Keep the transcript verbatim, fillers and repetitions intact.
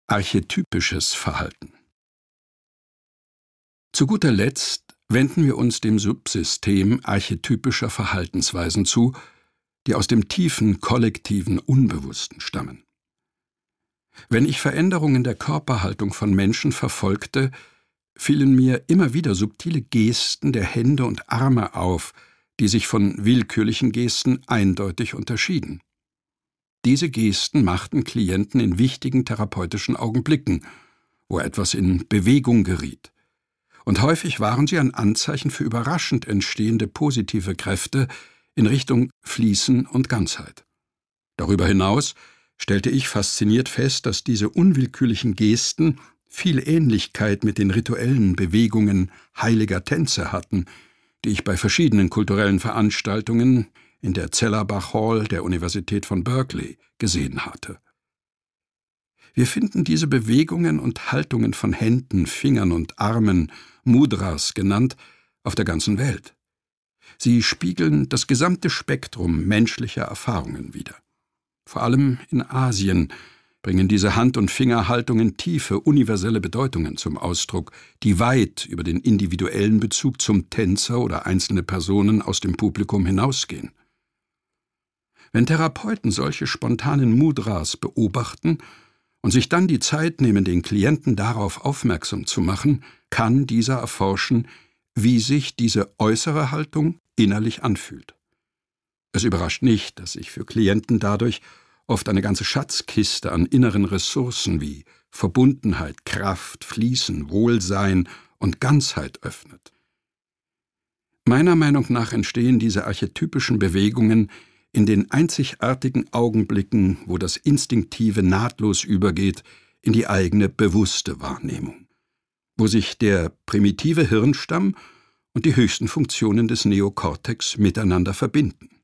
Archetypisches Verhalten. Zu guter Letzt wenden wir uns dem Subsystem archetypischer Verhaltensweisen zu, die aus dem tiefen kollektiven Unbewussten stammen. Wenn ich Veränderungen der Körperhaltung von Menschen verfolgte, fielen mir immer wieder subtile Gesten der Hände und Arme auf, die sich von willkürlichen Gesten eindeutig unterschieden. Diese Gesten machten Klienten in wichtigen therapeutischen Augenblicken, wo etwas in Bewegung geriet. Und häufig waren sie ein Anzeichen für überraschend entstehende positive Kräfte in Richtung Fließen und Ganzheit. Darüber hinaus stellte ich fasziniert fest, dass diese unwillkürlichen Gesten viel Ähnlichkeit mit den rituellen Bewegungen heiliger Tänze hatten, die ich bei verschiedenen kulturellen Veranstaltungen in der Zellerbach Hall der Universität von Berkeley gesehen hatte. Wir finden diese Bewegungen und Haltungen von Händen, Fingern und Armen, Mudras genannt, auf der ganzen Welt. Sie spiegeln das gesamte Spektrum menschlicher Erfahrungen wider. Vor allem in Asien bringen diese Hand- und Fingerhaltungen tiefe, universelle Bedeutungen zum Ausdruck, die weit über den individuellen Bezug zum Tänzer oder einzelne Personen aus dem Publikum hinausgehen. Wenn Therapeuten solche spontanen Mudras beobachten und sich dann die Zeit nehmen, den Klienten darauf aufmerksam zu machen, kann dieser erforschen, wie sich diese äußere Haltung innerlich anfühlt. Es überrascht nicht, dass sich für Klienten dadurch oft eine ganze Schatzkiste an inneren Ressourcen wie Verbundenheit, Kraft, Fließen, Wohlsein und Ganzheit öffnet. Meiner Meinung nach entstehen diese archetypischen Bewegungen in den einzigartigen Augenblicken, wo das Instinktive nahtlos übergeht in die eigene bewusste Wahrnehmung, wo sich der primitive Hirnstamm und die höchsten Funktionen des Neokortex miteinander verbinden.